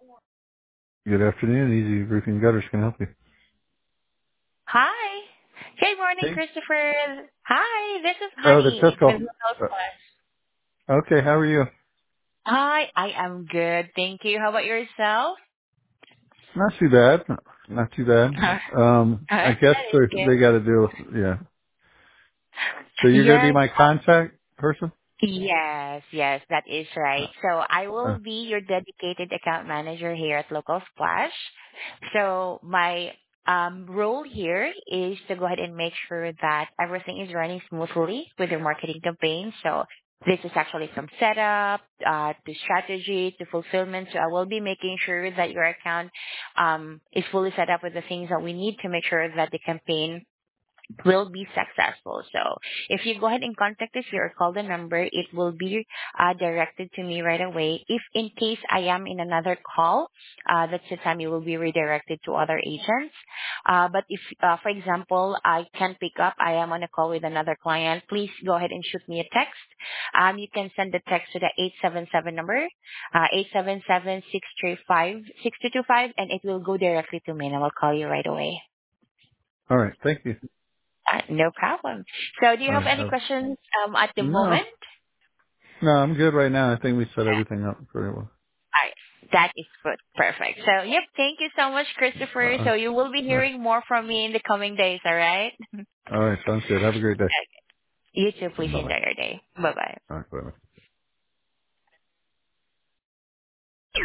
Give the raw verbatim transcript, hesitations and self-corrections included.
Good afternoon. Easy Roofing Gutters can help you. Hi. Good morning, Hey. Christopher. Hi, this is Oh, the Honey test with call. House Uh, Plus. okay, how are you? Hi, I am good. Thank you. How about yourself? Not too bad. Not too bad. Uh, Um, I that guess is they good. they got to do. Yeah. So you're gonna be Yes, my contact person? yes, yes, that is right. Uh, So I uh, will be your dedicated account manager here at Local Splash. So my um, role here is to go ahead and make sure that everything is running smoothly with your marketing campaign. So this is actually from setup uh, to strategy to fulfillment. So I will be making sure that your account um, is fully set up with the things that we need to make sure that the campaign will be successful. So if you go ahead and contact us here or call the number, it will be uh, directed to me right away. If in case I am in another call, uh, that's the time you will be redirected to other agents. Uh, but if, uh, for example, I can't pick up, I am on a call with another client, please go ahead and shoot me a text. Um, you can send the text to the eight seven seven number, uh, eight seven seven, six three five, six two two five, and it will go directly to me and I will call you right away. all right. Thank you. Uh, No problem. So do you All have right. any Uh, questions um, at the no, moment? no, I'm good right now. I think we set Yeah. everything up pretty well. All right. That is good. Perfect. So, yep, thank you so much, Christopher. Uh, So you will be all right. hearing more from me in the coming days, all right? All right. Sounds good. Have a great day. Okay. You too. Please Bye bye. enjoy your day. Bye-bye. All right. Bye bye.